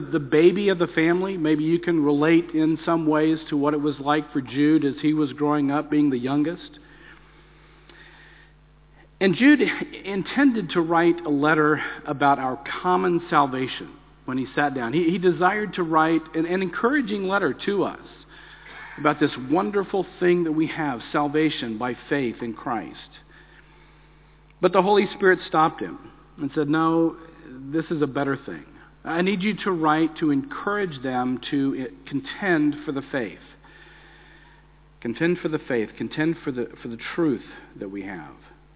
the baby of the family. Maybe you can relate in some ways to what it was like for Jude as he was growing up, being the youngest. And Jude intended to write a letter about our common salvation when he sat down. He desired to write an encouraging letter to us about this wonderful thing that we have, salvation by faith in Christ. But the Holy Spirit stopped him and said, no, this is a better thing. I need you to write to encourage them to contend for the faith. Contend for the faith. Contend for the truth that we have.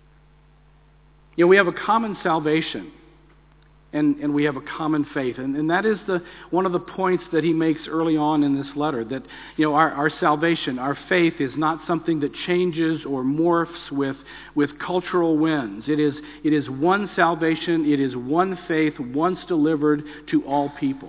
We have a common salvation, and we have a common faith. And that is one of the points that he makes early on in this letter, that our salvation, our faith is not something that changes or morphs with cultural winds. It is one salvation, it is one faith, once delivered to all people.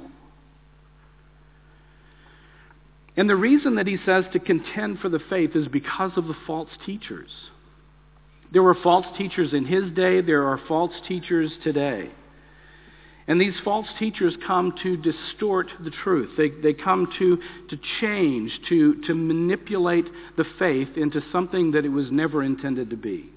And the reason that he says to contend for the faith is because of the false teachers. There were false teachers in his day. There are false teachers today. And these false teachers come to distort the truth. They come to change, to manipulate the faith into something that it was never intended to be.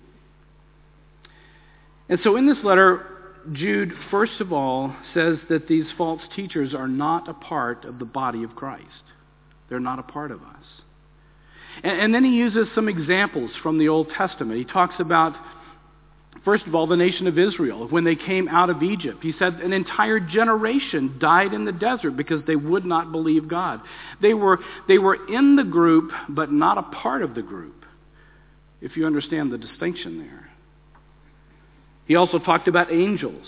And so in this letter, Jude, first of all, says that these false teachers are not a part of the body of Christ. They're not a part of us. And then he uses some examples from the Old Testament. He talks about, first of all, the nation of Israel. When they came out of Egypt, he said an entire generation died in the desert because they would not believe God. They were in the group, but not a part of the group, if you understand the distinction there. He also talked about angels.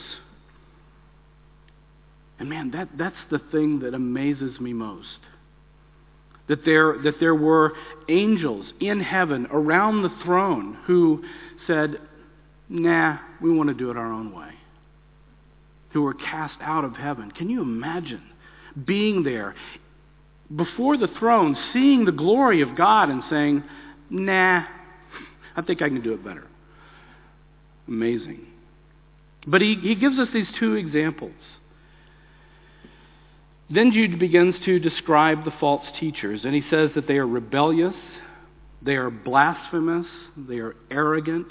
And man, that's the thing that amazes me most. That there were angels in heaven around the throne who said, nah, we want to do it our own way. Who were cast out of heaven. Can you imagine being there before the throne, seeing the glory of God and saying, nah, I think I can do it better. Amazing. But he gives us these two examples. Then Jude begins to describe the false teachers, and he says that they are rebellious, they are blasphemous, they are arrogant.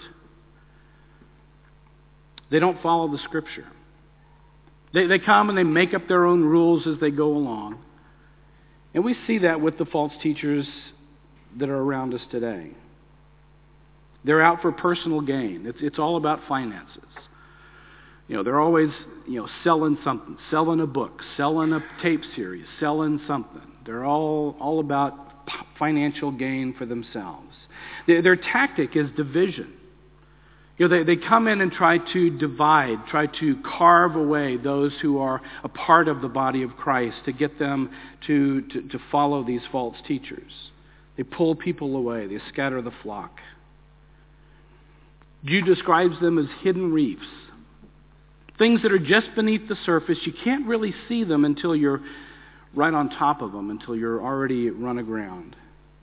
They don't follow the Scripture. They come and they make up their own rules as they go along. And we see that with the false teachers that are around us today. They're out for personal gain. It's all about finances. They're always, selling something, selling a book, selling a tape series, selling something. They're all about financial gain for themselves. Their tactic is division. They come in and try to divide, try to carve away those who are a part of the body of Christ to get them to follow these false teachers. They pull people away. They scatter the flock. Jude describes them as hidden reefs. Things that are just beneath the surface. You can't really see them until you're right on top of them, until you're already run aground.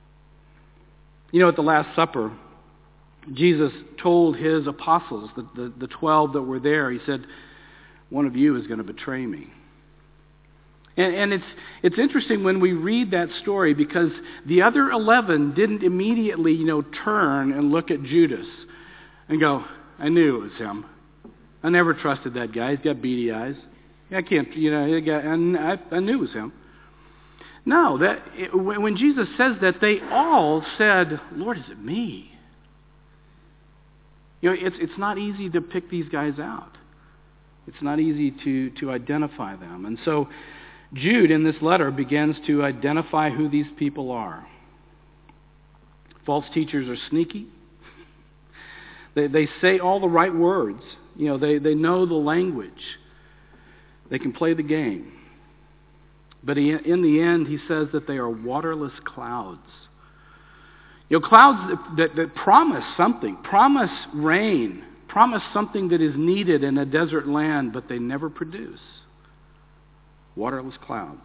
At the Last Supper, Jesus told his apostles, the 12 that were there, he said, one of you is going to betray me. And it's interesting when we read that story because the other 11 didn't immediately, turn and look at Judas and go, I knew it was him. I never trusted that guy. He's got beady eyes. I can't, I knew it was him. No, when Jesus says that, they all said, Lord, is it me? It's not easy to pick these guys out. It's not easy to identify them. And so Jude in this letter begins to identify who these people are. False teachers are sneaky. They say all the right words. They know the language. They can play the game. But in the end, he says that they are waterless clouds. Clouds that promise something, promise rain, promise something that is needed in a desert land, but they never produce. Waterless clouds.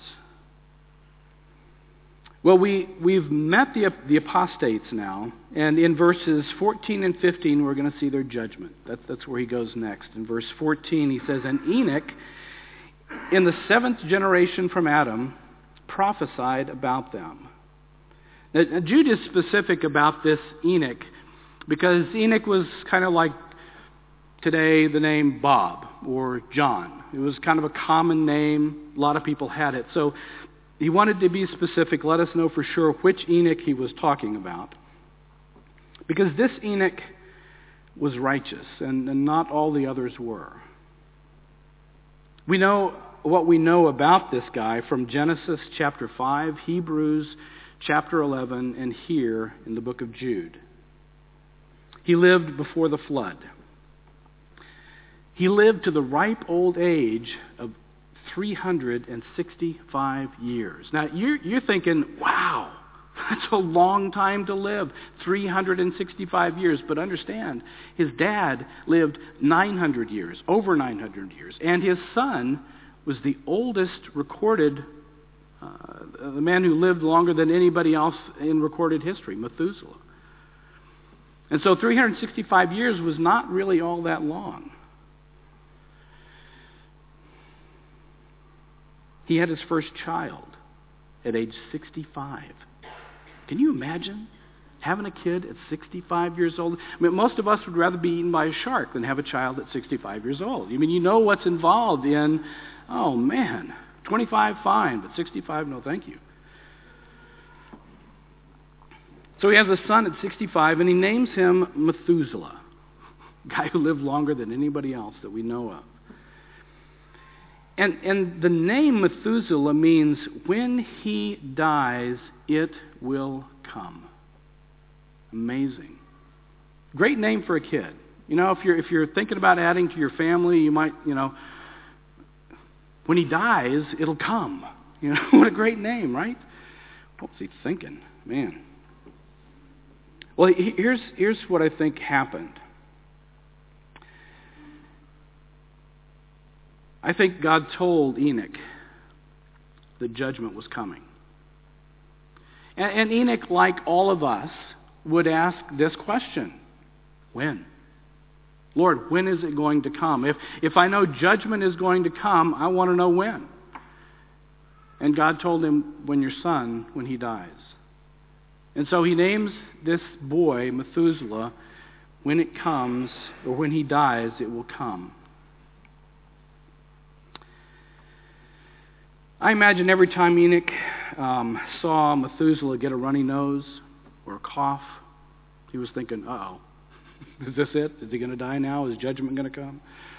Well, we've met the apostates now, and in verses 14 and 15, we're going to see their judgment. That's where he goes next. In verse 14, he says, and Enoch, in the seventh generation from Adam, prophesied about them. Now, Jude is specific about this Enoch because Enoch was kind of like today the name Bob or John. It was kind of a common name. A lot of people had it. So he wanted to be specific, let us know for sure which Enoch he was talking about. Because this Enoch was righteous, and not all the others were. We know what we know about this guy from Genesis chapter 5, Hebrews chapter 11, and here in the book of Jude. He lived before the flood. He lived to the ripe old age of 365 years. Now, you're thinking, wow, that's a long time to live, 365 years. But understand, his dad lived 900 years, over 900 years. And his son was the oldest recorded, the man who lived longer than anybody else in recorded history, Methuselah. And so 365 years was not really all that long. He had his first child at age 65. Can you imagine having a kid at 65 years old? I mean, most of us would rather be eaten by a shark than have a child at 65 years old. I mean, you know what's involved in, oh man, 25, fine, but 65, no thank you. So he has a son at 65, and he names him Methuselah, a guy who lived longer than anybody else that we know of. And the name Methuselah means when he dies, it will come. Amazing. Great name for a kid. You know, if you're thinking about adding to your family, you might, when he dies, it'll come. You know, what a great name, right? What was he thinking? Man. Well, here's what I think happened. I think God told Enoch that judgment was coming. And Enoch, like all of us, would ask this question: when? Lord, when is it going to come? If I know judgment is going to come, I want to know when. And God told him, when your son, when he dies. And so he names this boy, Methuselah, when it comes, or when he dies, it will come. I imagine every time Enoch saw Methuselah get a runny nose or a cough, he was thinking, uh-oh, is this it? Is he going to die now? Is judgment going to come?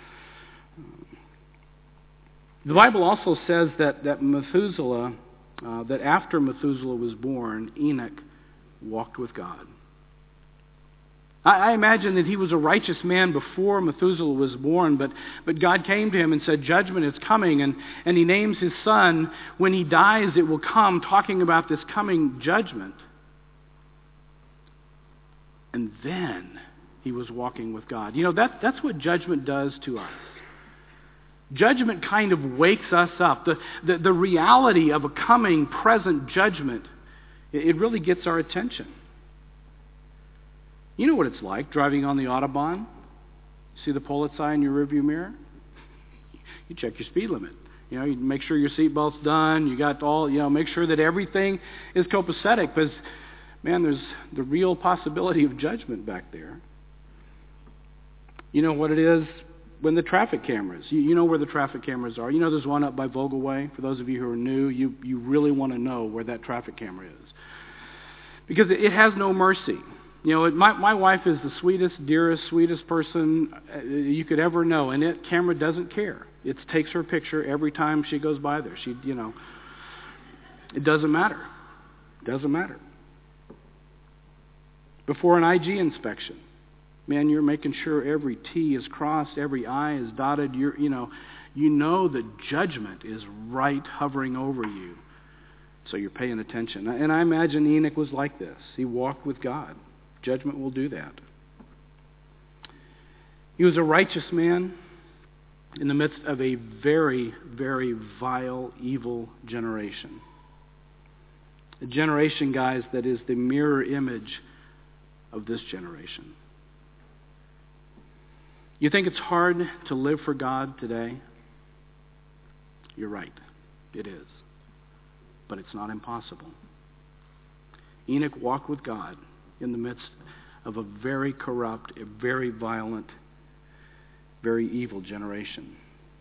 The Bible also says that Methuselah, that after Methuselah was born, Enoch walked with God. I imagine that he was a righteous man before Methuselah was born, but God came to him and said, judgment is coming, and he names his son, when he dies it will come, talking about this coming judgment. And then he was walking with God. You know, that's what judgment does to us. Judgment kind of wakes us up. The reality of a coming present judgment, it really gets our attention. You know what it's like driving on the Autobahn. See the pole sign in your rearview mirror? You check your speed limit. You know, you make sure your seatbelt's done. You got all, make sure that everything is copacetic, because, man, there's the real possibility of judgment back there. You know what it is when the traffic cameras. You know where the traffic cameras are. You know there's one up by Vogelway. For those of you who are new, you really want to know where that traffic camera is. Because it has no mercy. You know, my wife is the sweetest, dearest, sweetest person you could ever know, and that camera doesn't care. It takes her picture every time she goes by there. It doesn't matter. It doesn't matter. Before an IG inspection, man, you're making sure every T is crossed, every I is dotted. You know that judgment is right hovering over you, so you're paying attention. And I imagine Enoch was like this. He walked with God. Judgment will do that. He was a righteous man in the midst of a very, very vile, evil generation. A generation, guys, that is the mirror image of this generation. You think it's hard to live for God today? You're right. It is. But it's not impossible. Enoch walked with God in the midst of a very corrupt, a very violent, very evil generation.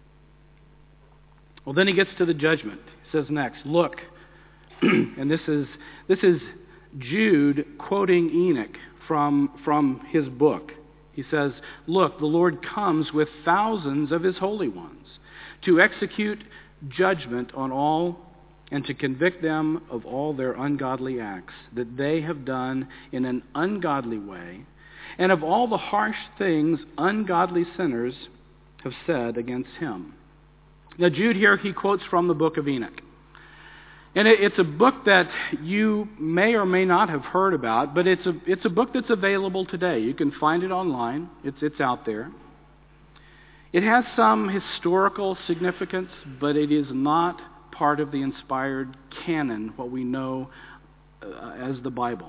Well, then he gets to the judgment. He says next, look, and this is Jude quoting Enoch from his book. He says, look, the Lord comes with thousands of his holy ones to execute judgment on all and to convict them of all their ungodly acts that they have done in an ungodly way, and of all the harsh things ungodly sinners have said against him. Now, Jude here, he quotes from the book of Enoch. And it's a book that you may or may not have heard about, but it's a book that's available today. You can find it online. It's out there. It has some historical significance, but it is not part of the inspired canon, what we know as the Bible.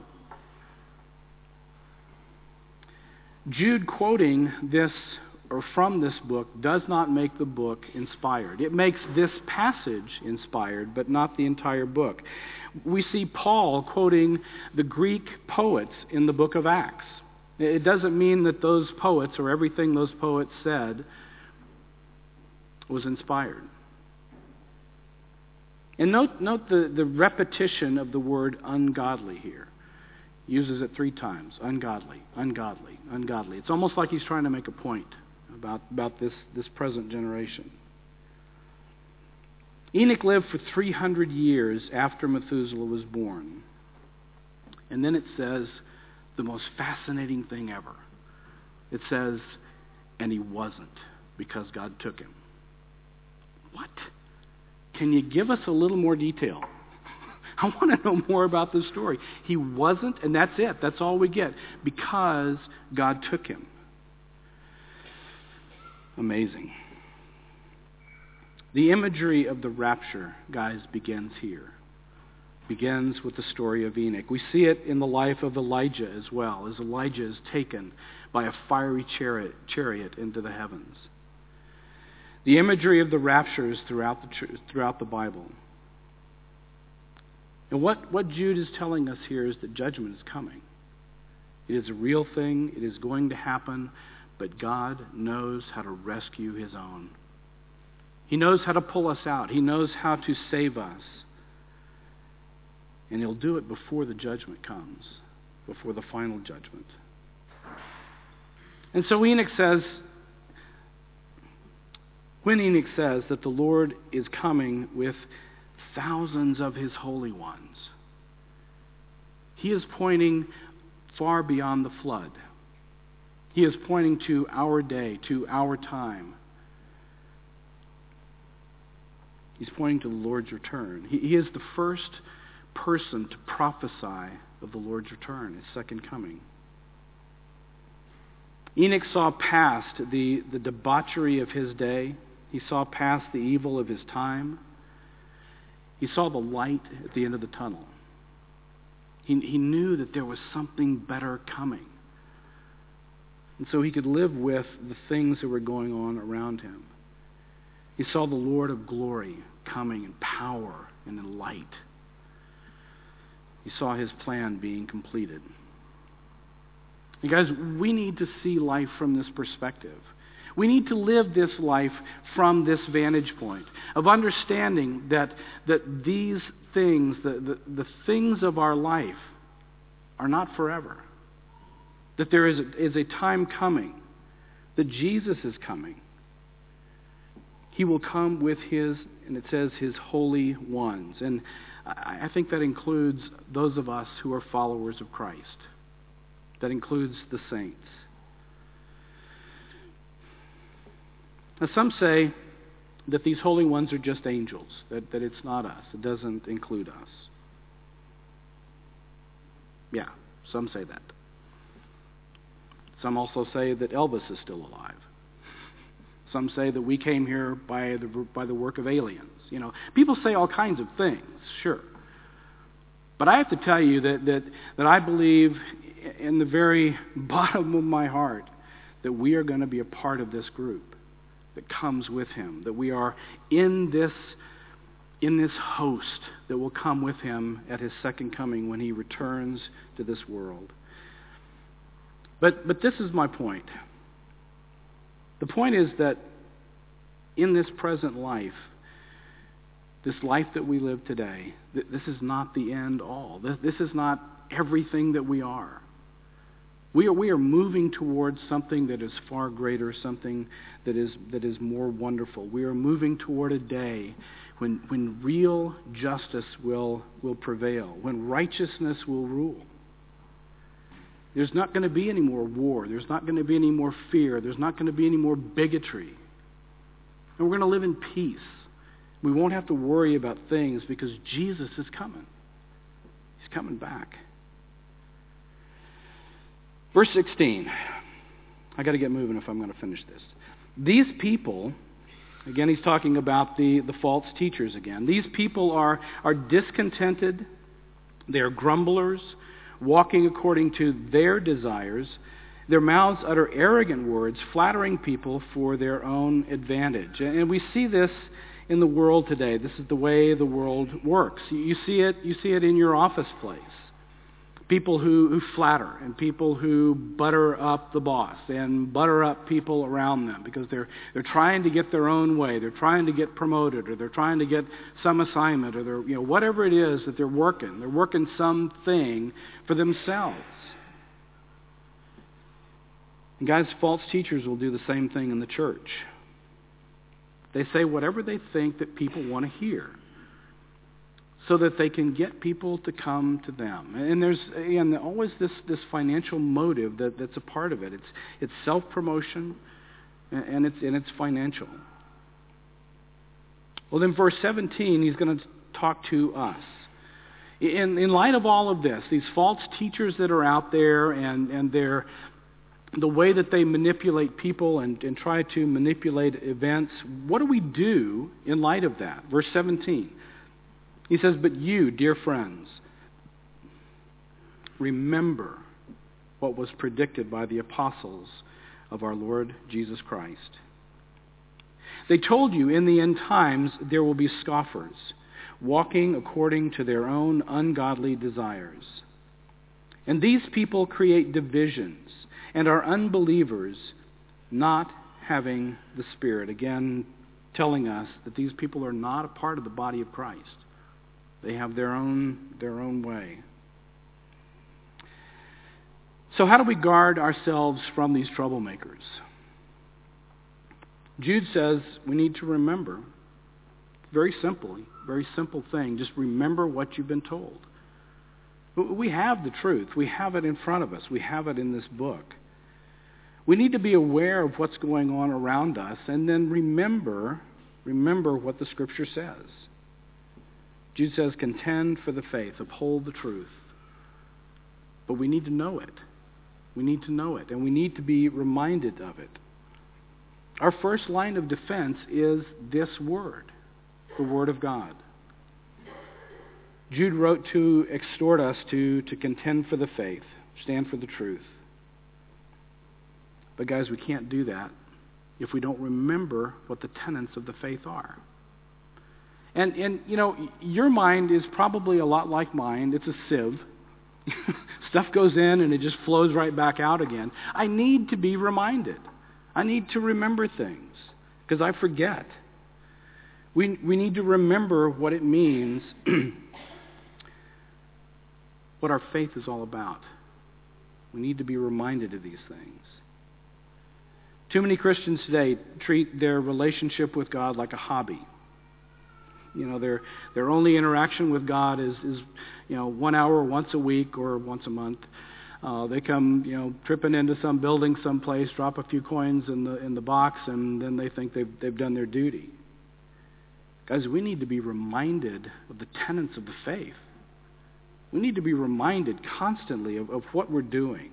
Jude quoting this or from this book does not make the book inspired. It makes this passage inspired, but not the entire book. We see Paul quoting the Greek poets in the book of Acts. It doesn't mean that those poets or everything those poets said was inspired. And note the repetition of the word ungodly here. He uses it 3 times. Ungodly, ungodly, ungodly. It's almost like he's trying to make a point about this present generation. Enoch lived for 300 years after Methuselah was born. And then it says the most fascinating thing ever. It says, and he wasn't, because God took him. What? Can you give us a little more detail? I want to know more about this story. He wasn't, and that's it. That's all we get. Because God took him. Amazing. The imagery of the rapture, guys, begins here. Begins with the story of Enoch. We see it in the life of Elijah as well, as Elijah is taken by a fiery chariot into the heavens. The imagery of the rapture is throughout the Bible. And what Jude is telling us here is that judgment is coming. It is a real thing. It is going to happen. But God knows how to rescue his own. He knows how to pull us out. He knows how to save us. And he'll do it before the judgment comes, before the final judgment. And so Enoch says, when Enoch says that the Lord is coming with thousands of his holy ones, he is pointing far beyond the flood. He is pointing to our day, to our time. He's pointing to the Lord's return. He is the first person to prophesy of the Lord's return, his second coming. Enoch saw past the debauchery of his day. He saw past the evil of his time. He saw the light at the end of the tunnel. He knew that there was something better coming. And so he could live with the things that were going on around him. He saw the Lord of glory coming in power and in light. He saw his plan being completed. And guys, we need to see life from this perspective. We need to live this life from this vantage point of understanding that these things, the things of our life, are not forever. That there is a time coming, that Jesus is coming. He will come with his, and it says, his holy ones. And I think that includes those of us who are followers of Christ. That includes the saints. Now, some say that these holy ones are just angels, that it's not us. It doesn't include us. Yeah, some say that. Some also say that Elvis is still alive. Some say that we came here by the work of aliens. You know, people say all kinds of things, sure. But I have to tell you that I believe in the very bottom of my heart that we are going to be a part of this group. that comes with him, that we are in this host that will come with him at his second coming when he returns to this world. But this is my point. The point is that in this present life, this life that we live today, this is not the end all. This is not everything that we are. We are moving towards something that is far greater, something that is more wonderful. We are moving toward a day when real justice will prevail, when righteousness will rule. There's not going to be any more war. There's not going to be any more fear. There's not going to be any more bigotry. And we're going to live in peace. We won't have to worry about things because Jesus is coming. He's coming back. Verse 16. I got to get moving if I'm going to finish this. These people, again, he's talking about the false teachers again. These people are discontented. They are grumblers, walking according to their desires. Their mouths utter arrogant words, flattering people for their own advantage. And we see this in the world today. This is the way the world works. You see it in your office place. People who flatter and people who butter up the boss and butter up people around them because they're trying to get their own way. They're trying to get promoted, or they're trying to get some assignment, or they're whatever it is that they're working. They're working something for themselves. And guys, false teachers will do the same thing in the church. They say whatever they think that people want to hear, so that they can get people to come to them. And there's always this financial motive that's a part of it. It's self-promotion, and it's financial. Well, then verse 17, he's going to talk to us. In light of all of this, these false teachers that are out there and the way that they manipulate people and try to manipulate events, what do we do in light of that? Verse 17. He says, but you, dear friends, remember what was predicted by the apostles of our Lord Jesus Christ. They told you in the end times there will be scoffers, walking according to their own ungodly desires. And these people create divisions and are unbelievers, not having the Spirit. Again, telling us that these people are not a part of the body of Christ. They have their own way. So how do we guard ourselves from these troublemakers? Jude says we need to remember, very simply, very simple thing, just remember what you've been told. We have the truth. We have it in front of us. We have it in this book. We need to be aware of what's going on around us and then remember what the Scripture says. Jude says, contend for the faith, uphold the truth. But we need to know it. We need to know it, and we need to be reminded of it. Our first line of defense is this word, the Word of God. Jude wrote to exhort us to contend for the faith, stand for the truth. But guys, we can't do that if we don't remember what the tenets of the faith are. And your mind is probably a lot like mine. It's a sieve. Stuff goes in and it just flows right back out again. I need to be reminded. I need to remember things because I forget. We need to remember what it means, what our faith is all about. We need to be reminded of these things. Too many Christians today treat their relationship with God like a hobby. Their only interaction with God is 1 hour once a week or once a month. They come tripping into some building someplace, drop a few coins in the box, and then they think they've done their duty. Guys, we need to be reminded of the tenets of the faith. We need to be reminded constantly of what we're doing.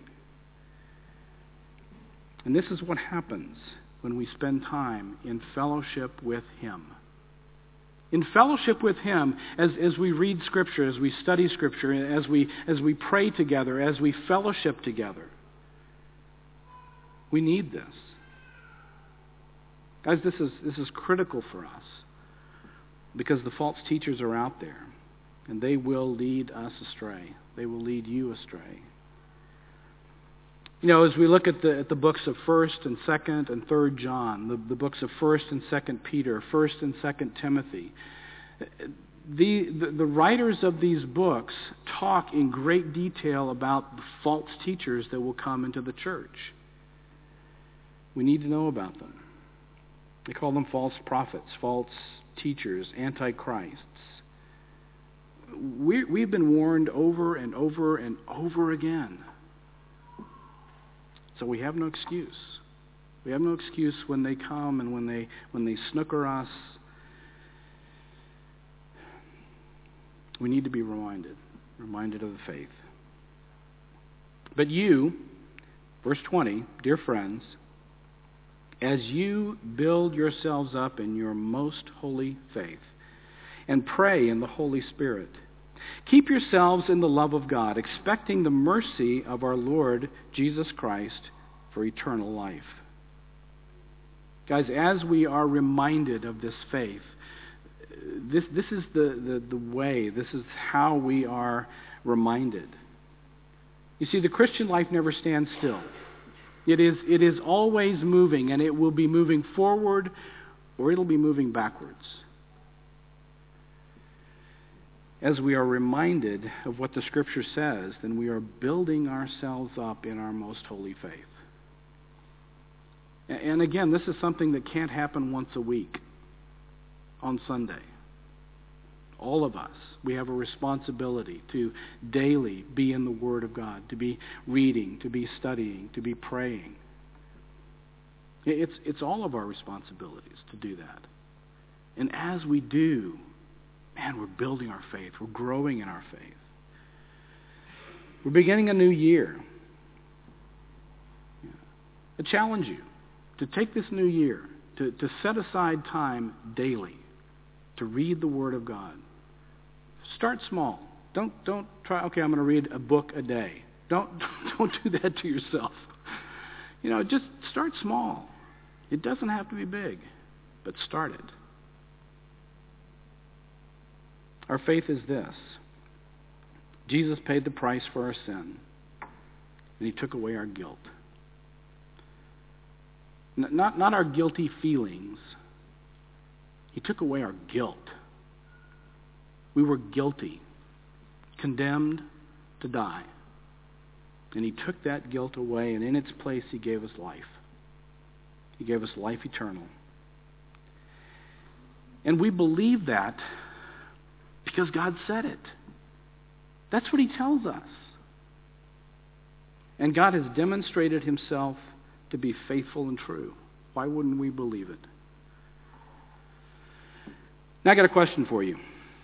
And this is what happens when we spend time in fellowship with Him. In fellowship with Him, as we read Scripture, as we study Scripture, as we pray together, as we fellowship together, we need this. Guys, this is critical for us because the false teachers are out there and they will lead us astray. They will lead you astray. You know, as we look at the books of 1st and 2nd and 3rd John, the books of 1st and 2nd Peter, 1st and 2nd Timothy, the writers of these books talk in great detail about the false teachers that will come into the church. We need to know about them. They call them false prophets, false teachers, antichrists. We've been warned over and over and over again. So we have no excuse. We have no excuse when they come and when they snooker us. We need to be reminded of the faith. But you, verse 20, dear friends, as you build yourselves up in your most holy faith and pray in the Holy Spirit, keep yourselves in the love of God, expecting the mercy of our Lord Jesus Christ for eternal life. Guys, as we are reminded of this faith, this is the way, this is how we are reminded. You see, the Christian life never stands still. It is always moving, and it will be moving forward or it'll be moving backwards. As we are reminded of what the Scripture says, then we are building ourselves up in our most holy faith. And again, this is something that can't happen once a week on Sunday. All of us, we have a responsibility to daily be in the Word of God, to be reading, to be studying, to be praying. It's all of our responsibilities to do that. And as we do, man, we're building our faith. We're growing in our faith. We're beginning a new year. I challenge you to take this new year, to set aside time daily to read the Word of God. Start small. Don't try, okay, I'm going to read a book a day. Don't do that to yourself. You know, just start small. It doesn't have to be big, but start it. Our faith is this. Jesus paid the price for our sin, and He took away our guilt. Not our guilty feelings. He took away our guilt. We were guilty, condemned to die. And He took that guilt away, and in its place He gave us life. He gave us life eternal. And we believe that because God said it. That's what He tells us. And God has demonstrated Himself to be faithful and true. Why wouldn't we believe it? Now I got a question for you.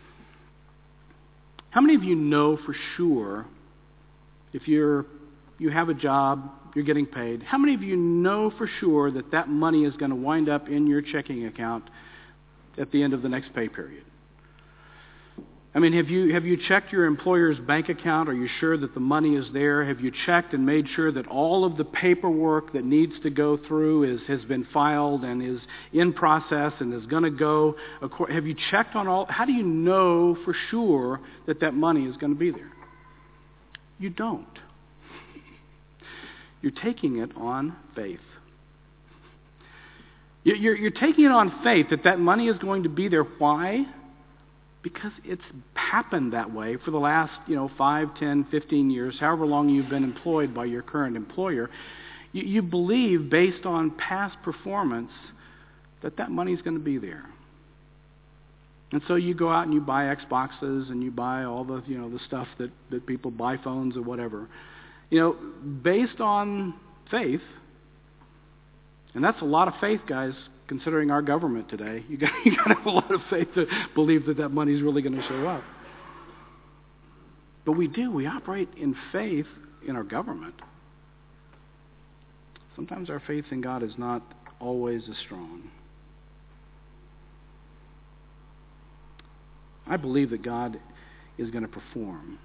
How many of you know for sure, if you have a job, you're getting paid, how many of you know for sure that money is going to wind up in your checking account at the end of the next pay period? I mean, have you checked your employer's bank account? Are you sure that the money is there? Have you checked and made sure that all of the paperwork that needs to go through has been filed and is in process and is going to go? Have you checked on all? How do you know for sure that money is going to be there? You don't. You're taking it on faith. You're taking it on faith that money is going to be there. Why? Because it's happened that way for the last, 5, 10, 15 years, however long you've been employed by your current employer. You believe, based on past performance, that money is going to be there. And so you go out and you buy Xboxes and you buy all the, the stuff that people buy, phones or whatever. Based on faith, and that's a lot of faith, guys, considering our government today. You got to have a lot of faith to believe that money is really going to show up. But we do. We operate in faith in our government. Sometimes our faith in God is not always as strong. I believe that God is going to perform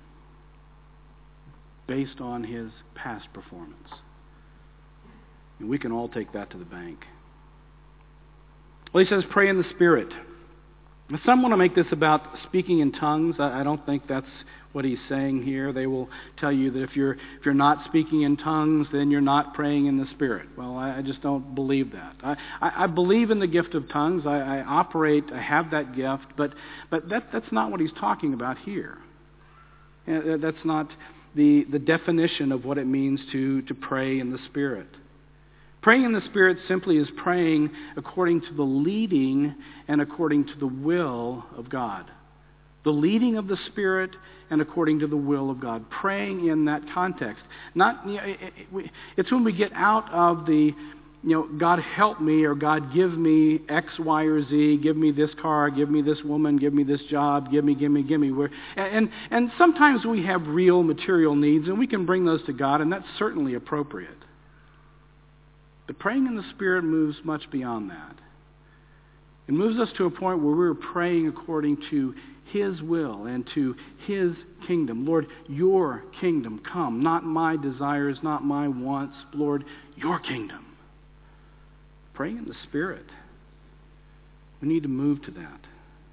based on His past performance. And we can all take that to the bank. Well, he says, pray in the Spirit. Some want to make this about speaking in tongues. I don't think that's what he's saying here. They will tell you that if you're not speaking in tongues, then you're not praying in the Spirit. Well, I just don't believe that. I believe in the gift of tongues. I have that gift, but that's not what he's talking about here. That's not the definition of what it means to pray in the Spirit. Praying in the Spirit simply is praying according to the leading and according to the will of God. The leading of the Spirit and according to the will of God. Praying in that context. It's when we get out of the, God help me, or God give me X, Y, or Z, give me this car, give me this woman, give me this job, give me. And sometimes we have real material needs, and we can bring those to God, and that's certainly appropriate. But praying in the Spirit moves much beyond that. It moves us to a point where we're praying according to His will and to His kingdom. Lord, your kingdom come. Not my desires, not my wants. Lord, your kingdom. Praying in the Spirit. We need to move to that.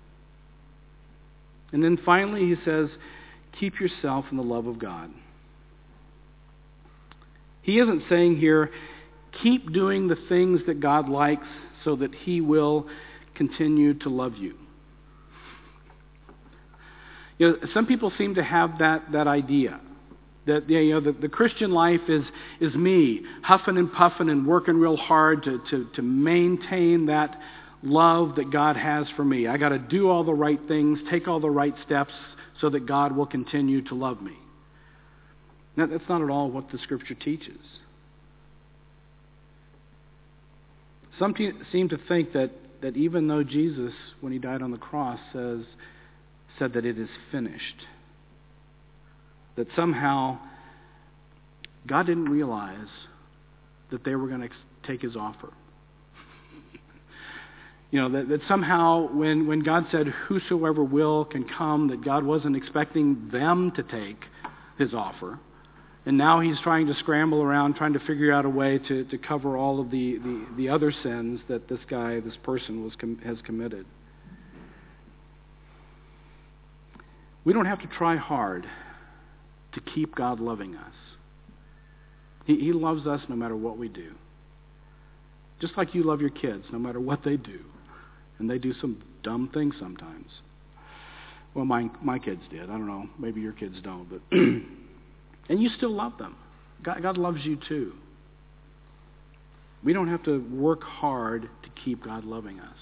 And then finally he says, keep yourself in the love of God. He isn't saying here, keep doing the things that God likes so that He will continue to love you. Some people seem to have that idea that the Christian life is me huffing and puffing and working real hard to maintain that love that God has for me. I got to do all the right things, take all the right steps so that God will continue to love me. Now, that's not at all what the Scripture teaches. Some seem to think that even though Jesus, when He died on the cross, said that it is finished, that somehow God didn't realize that they were going to take His offer. That somehow when God said, whosoever will can come, that God wasn't expecting them to take His offer. And now He's trying to scramble around, trying to figure out a way to cover all of the other sins that this person has committed. We don't have to try hard to keep God loving us. He loves us no matter what we do. Just like you love your kids no matter what they do. And they do some dumb things sometimes. Well, my kids did. I don't know. Maybe your kids don't. But and you still love them. God loves you too. We don't have to work hard to keep God loving us.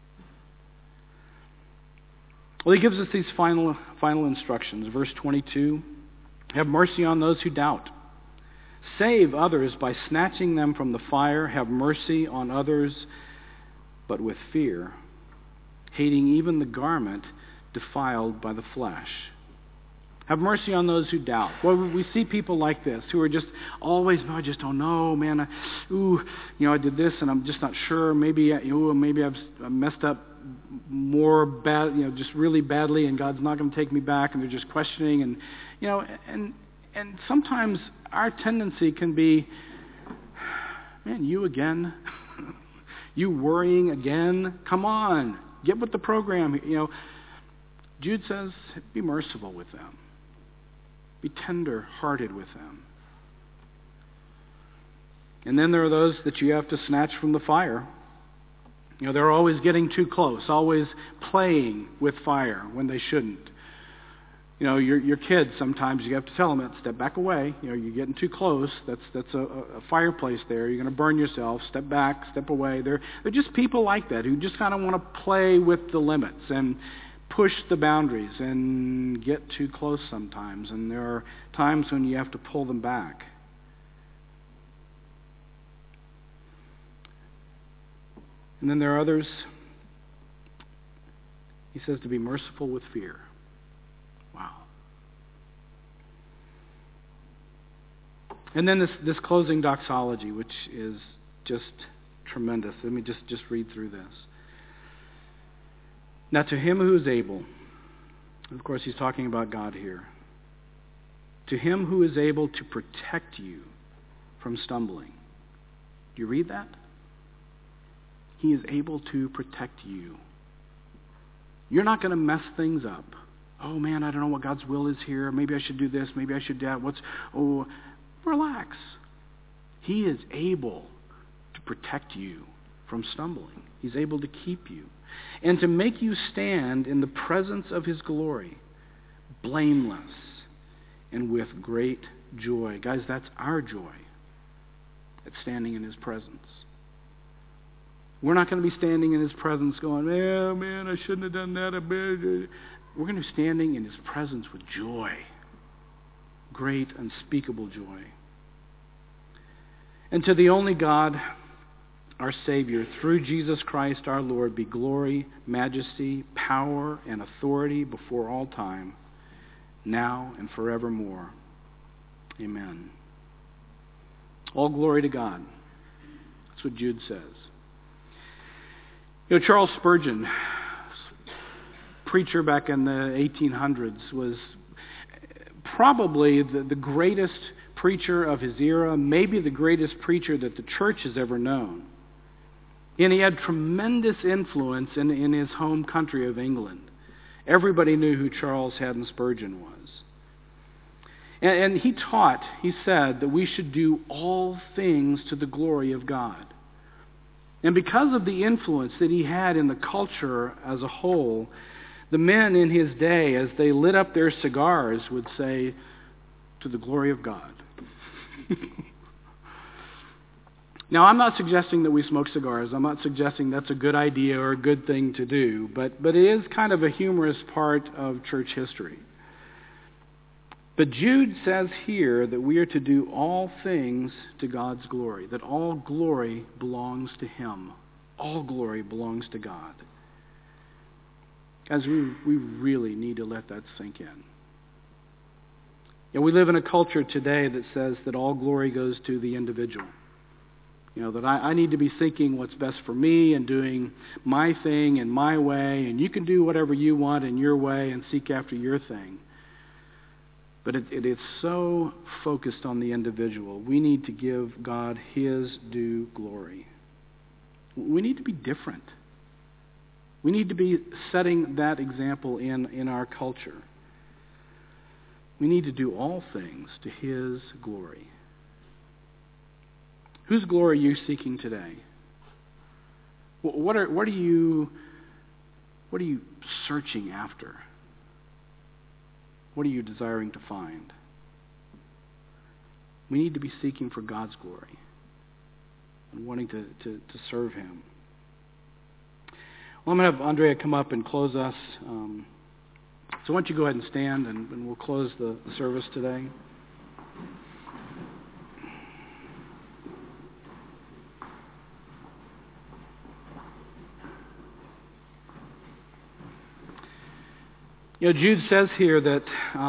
Well, He gives us these final instructions. Verse 22, have mercy on those who doubt. Save others by snatching them from the fire. Have mercy on others, but with fear, hating even the garment defiled by the flesh. Have mercy on those who doubt. Well, we see people like this who are just always, I just don't know, man. I did this and I'm just not sure. Maybe I've messed up more bad, just really badly, and God's not going to take me back. And they're just questioning, and sometimes our tendency can be, man, you again, you worrying again. Come on, get with the program. Jude says, be merciful with them. Be tender-hearted with them. And then there are those that you have to snatch from the fire. They're always getting too close, always playing with fire when they shouldn't. Your kids, sometimes you have to tell them, step back away. You're getting too close. That's a fireplace there. You're going to burn yourself. Step back, step away. They're just people like that who just kind of want to play with the limits and push the boundaries and get too close sometimes. And there are times when you have to pull them back. And then there are others, he says, to be merciful with fear. Wow. And then this closing doxology, which is just tremendous. Let me just read through this. Now to Him who is able, of course he's talking about God here, to Him who is able to protect you from stumbling. Do you read that? He is able to protect you. You're not going to mess things up. Oh man, I don't know what God's will is here. Maybe I should do this. Maybe I should do that. Relax. He is able to protect you from stumbling. He's able to keep you and to make you stand in the presence of His glory, blameless and with great joy. Guys, that's our joy. It's standing in His presence. We're not going to be standing in His presence going, oh man, I shouldn't have done that. We're going to be standing in His presence with joy. Great, unspeakable joy. And to the only God, our Savior, through Jesus Christ our Lord, be glory, majesty, power, and authority before all time, now and forevermore. Amen. All glory to God. That's what Jude says. You know, Charles Spurgeon, preacher back in the 1800s, was probably the greatest preacher of his era, maybe the greatest preacher that the church has ever known. And he had tremendous influence in his home country of England. Everybody knew who Charles Haddon Spurgeon was. And he said that we should do all things to the glory of God. And because of the influence that he had in the culture as a whole, the men in his day, as they lit up their cigars, would say, to the glory of God. Now, I'm not suggesting that we smoke cigars. I'm not suggesting that's a good idea or a good thing to do, but it is kind of a humorous part of church history. But Jude says here that we are to do all things to God's glory, that all glory belongs to Him. All glory belongs to God. As we really need to let that sink in. You know, we live in a culture today that says that all glory goes to the individual. You know, that I need to be thinking what's best for me and doing my thing in my way, and you can do whatever you want in your way and seek after your thing. But it is so focused on the individual. We need to give God His due glory. We need to be different. We need to be setting that example in our culture. We need to do all things to His glory. Whose glory are you seeking today? What are you searching after? What are you desiring to find? We need to be seeking for God's glory and wanting to serve Him. Well, I'm going to have Andrea come up and close us. So why don't you go ahead and stand, and we'll close the service today. You know, Jude says here that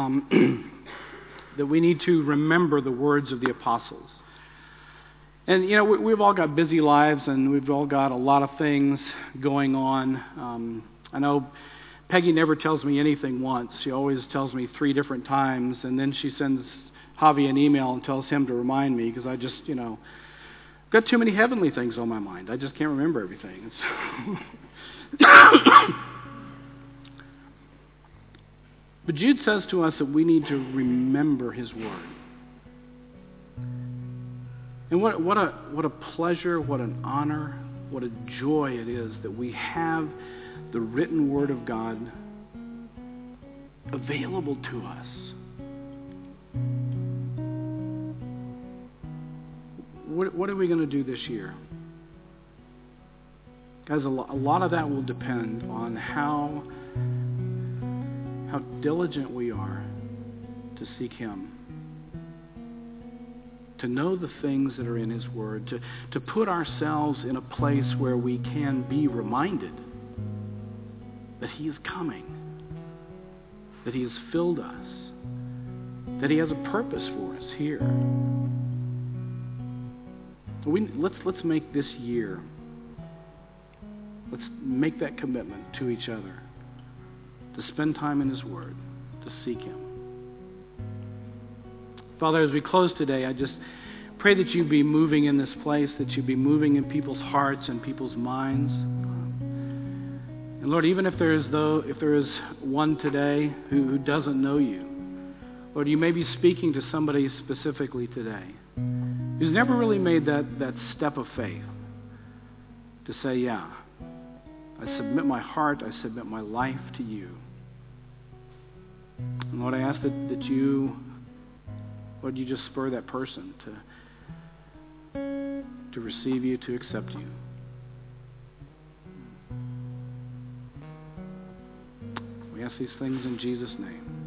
that we need to remember the words of the apostles. And, you know, we've all got busy lives, and we've all got a lot of things going on. I know Peggy never tells me anything once. She always tells me 3 different times, and then she sends Javi an email and tells him to remind me, because I just, got too many heavenly things on my mind. I just can't remember everything. But Jude says to us that we need to remember his word. And what a pleasure, what an honor, what a joy it is that we have the written word of God available to us. What are we going to do this year? Guys, a lot of that will depend on how diligent we are to seek him, to know the things that are in his word, to put ourselves in a place where we can be reminded that he is coming, that he has filled us, that he has a purpose for us here. Let's make this year, let's make that commitment to each other, to spend time in his word, to seek him. Father, as we close today, I just pray pray that you be moving in this place, that you be moving in people's hearts and people's minds. And Lord, even if there is one today who doesn't know you, Lord, you may be speaking to somebody specifically today who's never really made that step of faith to say, yeah, I submit my heart, I submit my life to you. And Lord, I ask that you, Lord, you just spur that person to receive you, to accept you. We ask these things in Jesus' name.